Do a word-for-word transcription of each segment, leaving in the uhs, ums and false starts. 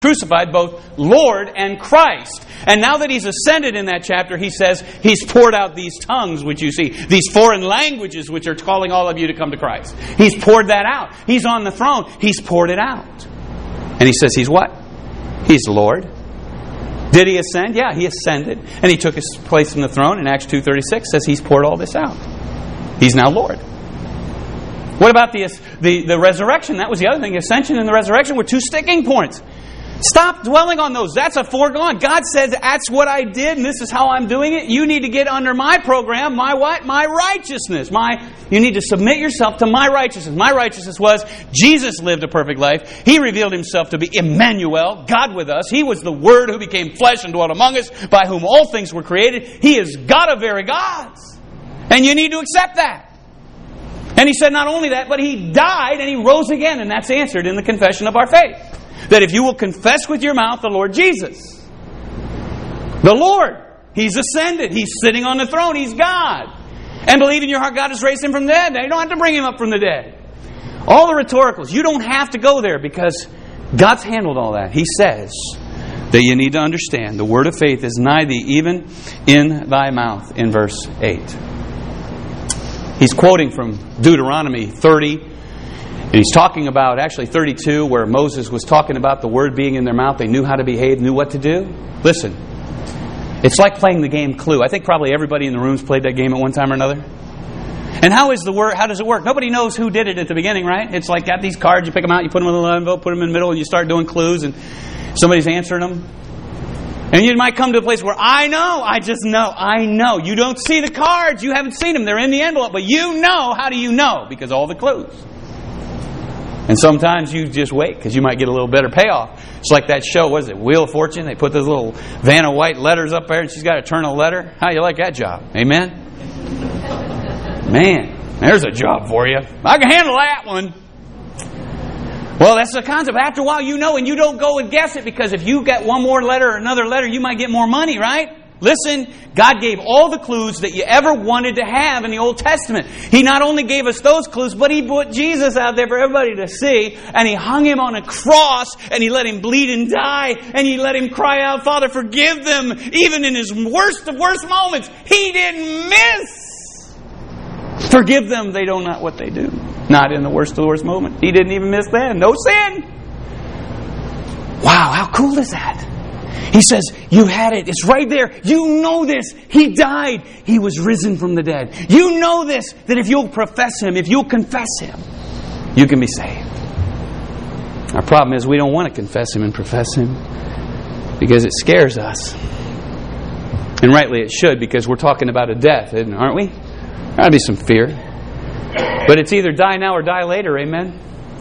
crucified, both Lord and Christ. And now that He's ascended in that chapter, He says He's poured out these tongues, which you see, these foreign languages, which are calling all of you to come to Christ. He's poured that out. He's on the throne. He's poured it out. And He says He's what? He's Lord. Did He ascend? Yeah, He ascended. And He took His place in the throne. In Acts two thirty-six says He's poured all this out. He's now Lord. What about the, the, the resurrection? That was the other thing. Ascension and the resurrection were two sticking points. Stop dwelling on those. That's a foregone. God said, that's what I did, and this is how I'm doing it. You need to get under my program, my what? My righteousness. My, you need to submit yourself to my righteousness. My righteousness was Jesus lived a perfect life. He revealed Himself to be Emmanuel, God with us. He was the Word who became flesh and dwelt among us, by whom all things were created. He is God of very gods. And you need to accept that. And He said not only that, but He died and He rose again. And that's answered in the confession of our faith. That if you will confess with your mouth the Lord Jesus, the Lord, He's ascended, He's sitting on the throne, He's God, and believe in your heart God has raised Him from the dead. Now, you don't have to bring Him up from the dead. All the rhetoricals, you don't have to go there because God's handled all that. He says that you need to understand the word of faith is nigh thee, even in thy mouth, in verse eight. He's quoting from Deuteronomy thirty. And he's talking about, actually thirty-two, where Moses was talking about the word being in their mouth. They knew how to behave, knew what to do. Listen, it's like playing the game Clue. I think probably everybody in the room's played that game at one time or another. And how is the word? How does it work? Nobody knows who did it at the beginning, right? It's like, got these cards, you pick them out, you put them in a little envelope, put them in the middle, and you start doing clues, and somebody's answering them. And you might come to a place where, I know, I just know, I know. You don't see the cards, you haven't seen them, they're in the envelope, but you know. How do you know? Because all the clues. And sometimes you just wait because you might get a little better payoff. It's like that show, what is it, Wheel of Fortune? They put those little Vanna White letters up there and she's got to turn a letter. How do you like that job? Amen? Man, there's a job for you. I can handle that one. Well, that's the concept. After a while, you know, and you don't go and guess it, because if you get one more letter or another letter, you might get more money, right? Listen, God gave all the clues that you ever wanted to have in the Old Testament. He not only gave us those clues, but He put Jesus out there for everybody to see. And He hung Him on a cross, and He let Him bleed and die. And He let Him cry out, Father, forgive them. Even in His worst of worst moments, He didn't miss. Forgive them, they don't know what they do. Not in the worst of the worst moment. He didn't even miss then. No sin. Wow, how cool is that? He says, you had it. It's right there. You know this. He died. He was risen from the dead. You know this, that if you'll profess Him, if you'll confess Him, you can be saved. Our problem is we don't want to confess Him and profess Him because it scares us. And rightly it should, because we're talking about a death, aren't we? There ought to be some fear. But it's either die now or die later, amen?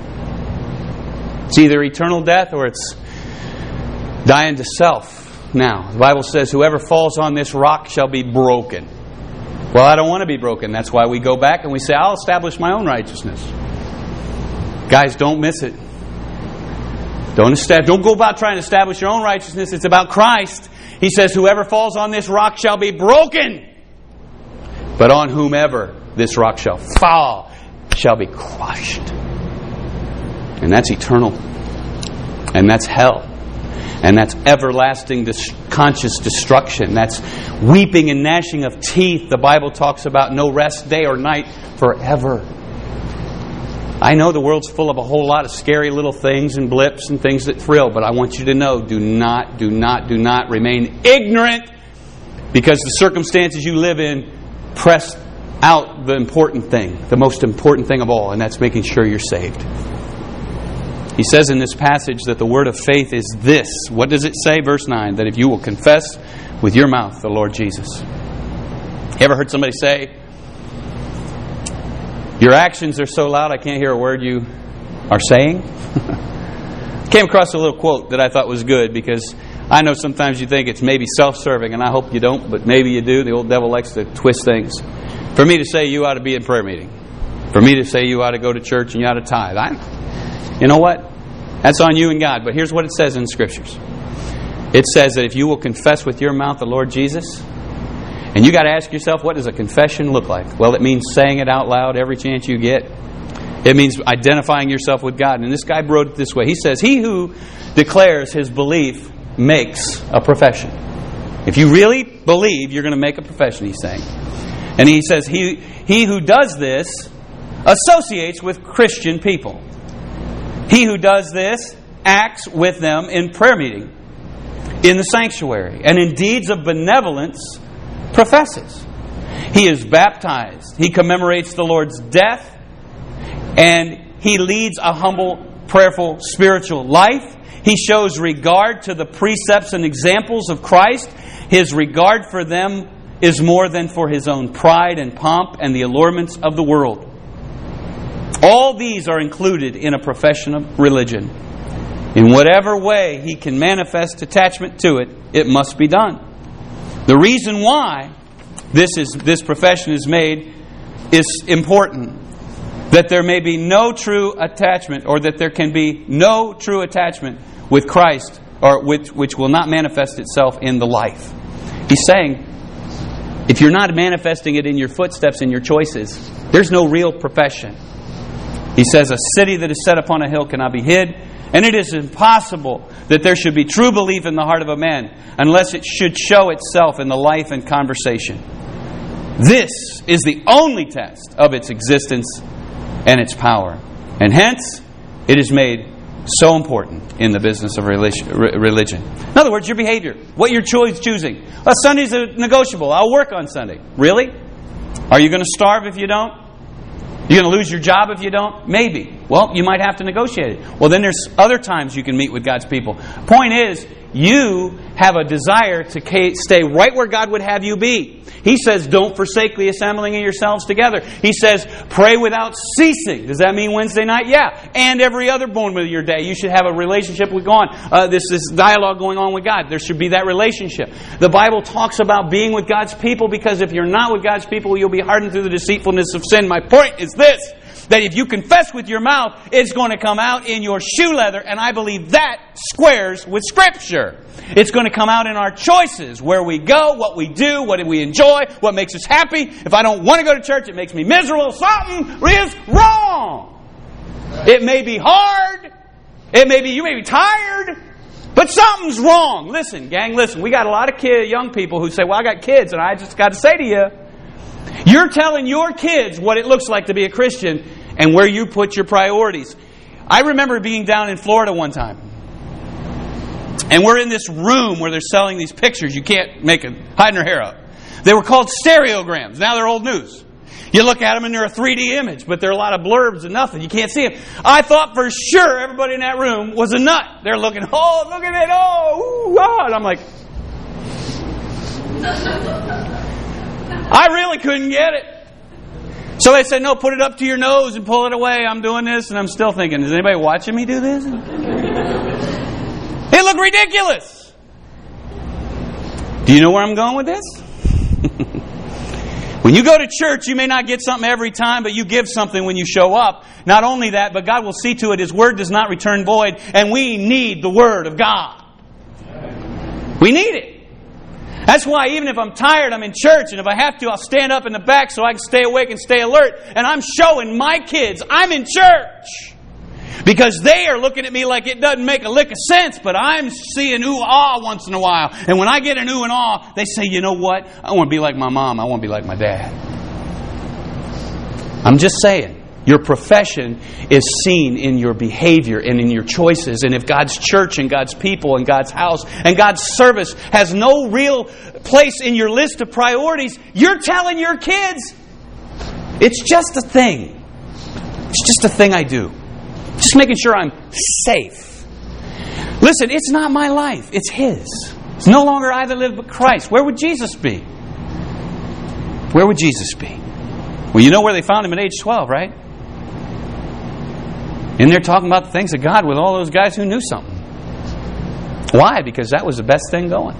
It's either eternal death or it's dying to self now. The Bible says, whoever falls on this rock shall be broken. Well, I don't want to be broken. That's why we go back and we say, I'll establish my own righteousness. Guys, don't miss it. Don't, estab- don't go about trying to establish your own righteousness. It's about Christ. He says, whoever falls on this rock shall be broken. But on whomever this rock shall fall shall be crushed. And that's eternal. And that's hell. And that's everlasting dis- conscious destruction. That's weeping and gnashing of teeth. The Bible talks about no rest day or night forever. I know the world's full of a whole lot of scary little things and blips and things that thrill, but I want you to know, do not, do not, do not remain ignorant, because the circumstances you live in press out the important thing, the most important thing of all, and that's making sure you're saved. He says in this passage that the word of faith is this. What does it say? Verse nine, that if you will confess with your mouth the Lord Jesus. You ever heard somebody say, your actions are so loud I can't hear a word you are saying? Came across a little quote that I thought was good, because I know sometimes you think it's maybe self-serving, and I hope you don't, but maybe you do. The old devil likes to twist things. For me to say you ought to be in prayer meeting. For me to say you ought to go to church and you ought to tithe. I, you know what? That's on you and God. But here's what it says in the Scriptures. It says that if you will confess with your mouth the Lord Jesus, and you got to ask yourself, what does a confession look like? Well, it means saying it out loud every chance you get. It means identifying yourself with God. And this guy wrote it this way. He says, he who declares his belief makes a profession. If you really believe, you're going to make a profession, he's saying. And he says, he, he who does this associates with Christian people. He who does this acts with them in prayer meeting, in the sanctuary, and in deeds of benevolence professes. He is baptized. He commemorates the Lord's death. And he leads a humble, prayerful, spiritual life. He shows regard to the precepts and examples of Christ. His regard for them is more than for his own pride and pomp and the allurements of the world. All these are included in a profession of religion. In whatever way he can manifest attachment to it, it must be done. The reason why this is this profession is made is important. That there may be no true attachment, or that there can be no true attachment with Christ, or which, which will not manifest itself in the life. He's saying, if you're not manifesting it in your footsteps and your choices, there's no real profession. He says, a city that is set upon a hill cannot be hid, and it is impossible that there should be true belief in the heart of a man unless it should show itself in the life and conversation. This is the only test of its existence and its power. And hence, it is made so important in the business of religion. In other words, your behavior, what you're choosing. Well, Sunday's a negotiable. I'll work on Sunday. Really? Are you going to starve if you don't? You're going to lose your job if you don't? Maybe. Well, you might have to negotiate it. Well, then there's other times you can meet with God's people. Point is, you have a desire to stay right where God would have you be. He says, don't forsake the assembling of yourselves together. He says, pray without ceasing. Does that mean Wednesday night? Yeah. And every other moment of your day. You should have a relationship with God. Uh, this, this dialogue going on with God. There should be that relationship. The Bible talks about being with God's people, because if you're not with God's people, you'll be hardened through the deceitfulness of sin. My point is this, that if you confess with your mouth, it's going to come out in your shoe leather, and I believe that squares with Scripture. It's going to come out in our choices, where we go, what we do, what we enjoy, what makes us happy. If I don't want to go to church, it makes me miserable. Something is wrong. It may be hard. It may be, you may be tired, but something's wrong. Listen, gang, listen. We got a lot of kid, young people who say, well, I got kids, and I just got to say to you, you're telling your kids what it looks like to be a Christian and where you put your priorities. I remember being down in Florida one time. And we're in this room where they're selling these pictures. You can't make it hiding their hair up. They were called stereograms. Now they're old news. You look at them and they're a three D image, but they're a lot of blurbs and nothing. You can't see them. I thought for sure everybody in that room was a nut. They're looking, oh, look at it, oh, ooh, ah. And I'm like, I really couldn't get it. So they said, no, put it up to your nose and pull it away. I'm doing this, and I'm still thinking, is anybody watching me do this? It looked ridiculous. Do you know where I'm going with this? When you go to church, you may not get something every time, but you give something when you show up. Not only that, but God will see to it His Word does not return void, and we need the Word of God. We need it. That's why even if I'm tired, I'm in church, and if I have to, I'll stand up in the back so I can stay awake and stay alert. And I'm showing my kids I'm in church. Because they are looking at me like it doesn't make a lick of sense, but I'm seeing ooh, ah once in a while. And when I get an ooh and ah, they say, you know what? I want to be like my mom. I want to be like my dad. I'm just saying. Your profession is seen in your behavior and in your choices. And if God's church and God's people and God's house and God's service has no real place in your list of priorities, you're telling your kids, it's just a thing. It's just a thing I do. Just making sure I'm safe. Listen, it's not my life. It's His. It's no longer I that live but Christ. Where would Jesus be? Where would Jesus be? Well, you know where they found Him at age twelve, right? And they're talking about the things of God with all those guys who knew something. Why? Because that was the best thing going.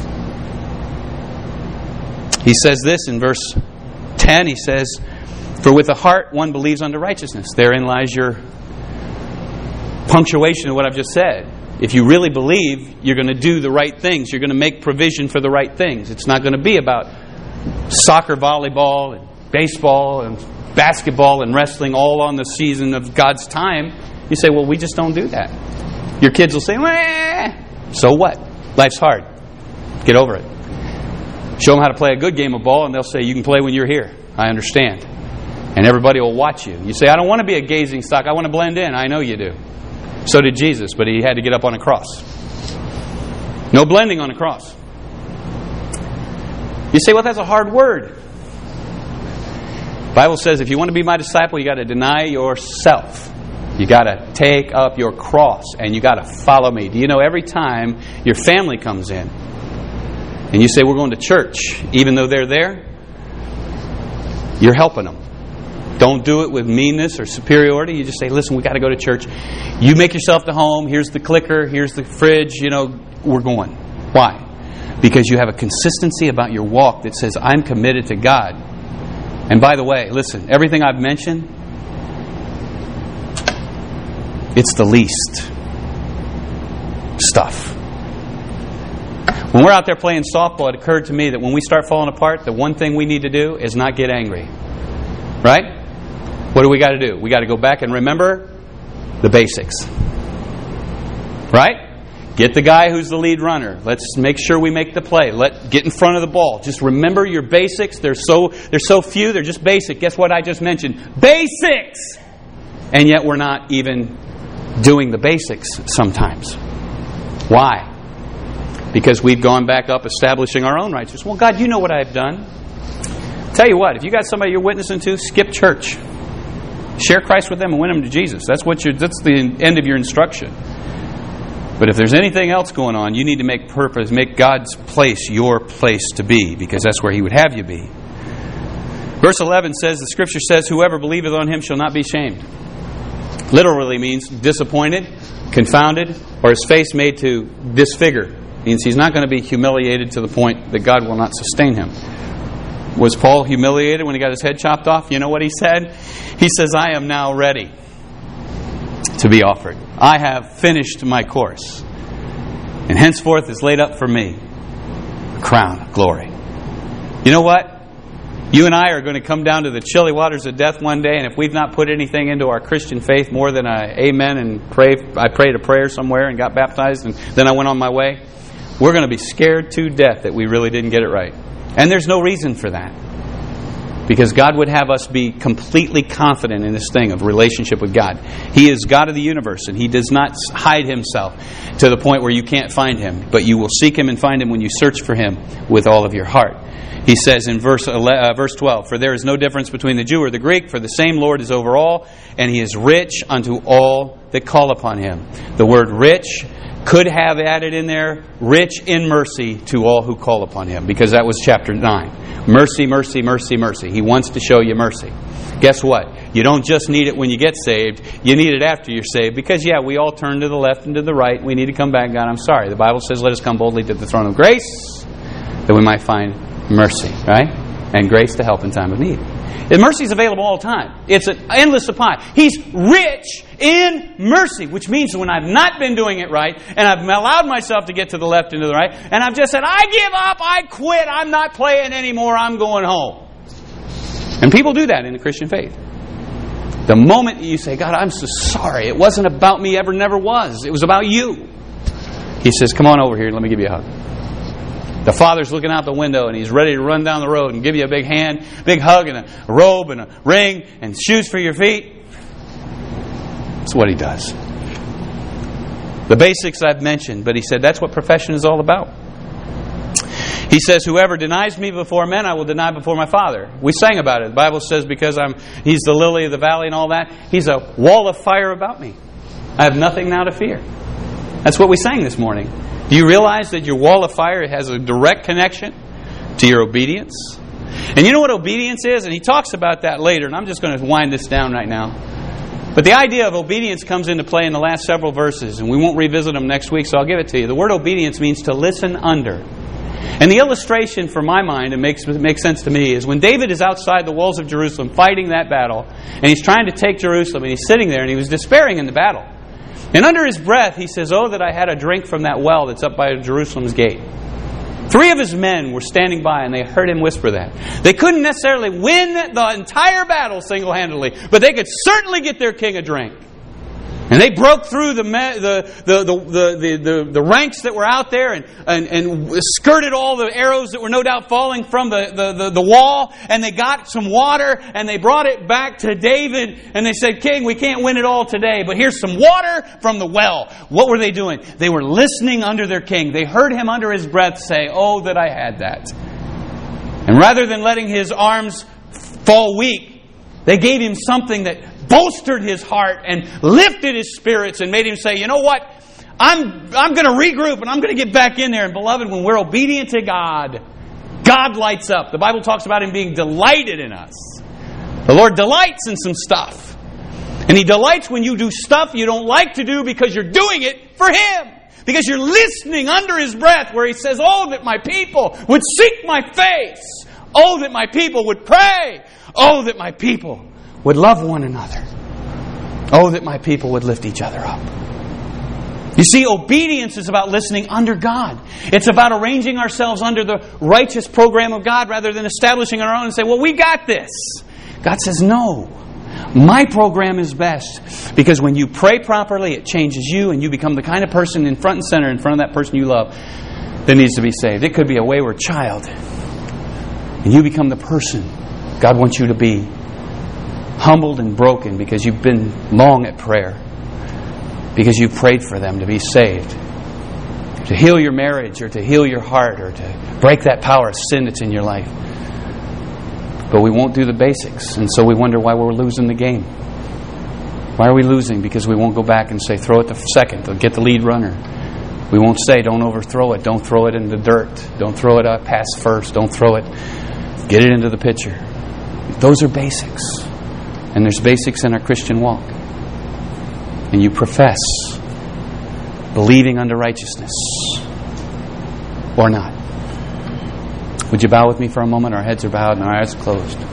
He says this in verse ten. He says, for with the heart one believes unto righteousness. Therein lies your punctuation of what I've just said. If you really believe, you're going to do the right things. You're going to make provision for the right things. It's not going to be about soccer, volleyball, and baseball, and basketball and wrestling all on the season of God's time. You say, well, we just don't do that. Your kids will say, eh. So what? Life's hard. Get over it. Show them how to play a good game of ball, and they'll say, you can play when you're here. I understand. And everybody will watch you. You say, I don't want to be a gazing stock. I want to blend in. I know you do. So did Jesus, but he had to get up on a cross. No blending on a cross. You say, well, that's a hard word. The Bible says if you want to be my disciple, you got to deny yourself. You got to take up your cross and you got to follow me. Do you know every time your family comes in and you say, we're going to church, even though they're there, you're helping them. Don't do it with meanness or superiority. You just say, listen, we got to go to church. You make yourself to home. Here's the clicker. Here's the fridge. You know, we're going. Why? Because you have a consistency about your walk that says, I'm committed to God. And by the way, listen, everything I've mentioned, it's the least stuff. When we're out there playing softball, it occurred to me that when we start falling apart, the one thing we need to do is not get angry. Right? What do we got to do? We got to go back and remember the basics. Right? Get the guy who's the lead runner. Let's make sure we make the play. Let get in front of the ball. Just remember your basics. They're so they're so few. They're just basic. Guess what I just mentioned? Basics. And yet we're not even doing the basics sometimes. Why? Because we've gone back up establishing our own righteousness. Well, God, you know what I've done. Tell you what, if you got somebody you're witnessing to, skip church. Share Christ with them and win them to Jesus. That's what you're, that's the end of your instruction. But if there's anything else going on, you need to make purpose, make God's place your place to be, because that's where He would have you be. Verse eleven says, the Scripture says, whoever believeth on Him shall not be shamed. Literally means disappointed, confounded, or his face made to disfigure. Means he's not going to be humiliated to the point that God will not sustain him. Was Paul humiliated when he got his head chopped off? You know what he said? He says, I am now ready to be offered. I have finished my course. And henceforth is laid up for me a crown of glory. You know what? You and I are going to come down to the chilly waters of death one day, and if we've not put anything into our Christian faith more than a amen and pray, I prayed a prayer somewhere and got baptized and then I went on my way, we're going to be scared to death that we really didn't get it right. And there's no reason for that. Because God would have us be completely confident in this thing of relationship with God. He is God of the universe, and He does not hide Himself to the point where you can't find Him. But you will seek Him and find Him when you search for Him with all of your heart. He says in verse uh, verse twelve, for there is no difference between the Jew or the Greek, for the same Lord is over all, and He is rich unto all that call upon Him. The word rich could have added in there, rich in mercy to all who call upon Him, because that was chapter nine. Mercy, mercy, mercy, mercy. He wants to show you mercy. Guess what? You don't just need it when you get saved. You need it after you're saved, because, yeah, we all turn to the left and to the right. We need to come back. God, I'm sorry. The Bible says, let us come boldly to the throne of grace, that we might find mercy, right? And grace to help in time of need. And mercy is available all the time. It's an endless supply. He's rich in mercy, which means when I've not been doing it right, and I've allowed myself to get to the left and to the right, and I've just said, I give up, I quit, I'm not playing anymore, I'm going home. And people do that in the Christian faith. The moment you say, God, I'm so sorry, it wasn't about me, ever never was. It was about you. He says, come on over here and let me give you a hug. The father's looking out the window and he's ready to run down the road and give you a big hand, big hug and a robe and a ring and shoes for your feet. That's what he does. The basics I've mentioned, but he said that's what profession is all about. He says, whoever denies me before men, I will deny before my Father. We sang about it. The Bible says because I'm, he's the lily of the valley and all that, he's a wall of fire about me. I have nothing now to fear. That's what we sang this morning. Do you realize that your wall of fire has a direct connection to your obedience? And you know what obedience is? And he talks about that later, and I'm just going to wind this down right now. But the idea of obedience comes into play in the last several verses, and we won't revisit them next week, so I'll give it to you. The word obedience means to listen under. And the illustration for my mind, it makes, it makes sense to me, is when David is outside the walls of Jerusalem fighting that battle, and he's trying to take Jerusalem, and he's sitting there, and he was despairing in the battle. And under his breath, he says, oh, that I had a drink from that well that's up by Jerusalem's gate. Three of his men were standing by and they heard him whisper that. They couldn't necessarily win the entire battle single-handedly, but they could certainly get their king a drink. And they broke through the the the the the, the, the ranks that were out there and, and, and skirted all the arrows that were no doubt falling from the, the, the, the wall. And they got some water and they brought it back to David. And they said, King, we can't win it all today, but here's some water from the well. What were they doing? They were listening under their king. They heard him under his breath say, oh, that I had that. And rather than letting his arms fall weak, they gave him something that bolstered his heart and lifted his spirits and made him say, you know what? I'm, I'm going to regroup and I'm going to get back in there. And beloved, when we're obedient to God, God lights up. The Bible talks about Him being delighted in us. The Lord delights in some stuff. And He delights when you do stuff you don't like to do because you're doing it for Him. Because you're listening under His breath where He says, oh, that my people would seek my face. Oh, that my people would pray. Oh, that my people would love one another. Oh, that my people would lift each other up. You see, obedience is about listening under God. It's about arranging ourselves under the righteous program of God rather than establishing our own and say, well, we got this. God says, no. My program is best. Because when you pray properly, it changes you and you become the kind of person in front and center in front of that person you love that needs to be saved. It could be a wayward child. And you become the person God wants you to be. Humbled and broken because you've been long at prayer. Because you prayed for them to be saved. To heal your marriage or to heal your heart or to break that power of sin that's in your life. But we won't do the basics. And so we wonder why we're losing the game. Why are we losing? Because we won't go back and say, throw it to second. Or get the lead runner. We won't say, don't overthrow it. Don't throw it in the dirt. Don't throw it up past first. Don't throw it. Get it into the pitcher. Those are basics. And there's basics in our Christian walk. And you profess believing unto righteousness or not. Would you bow with me for a moment? Our heads are bowed and our eyes closed.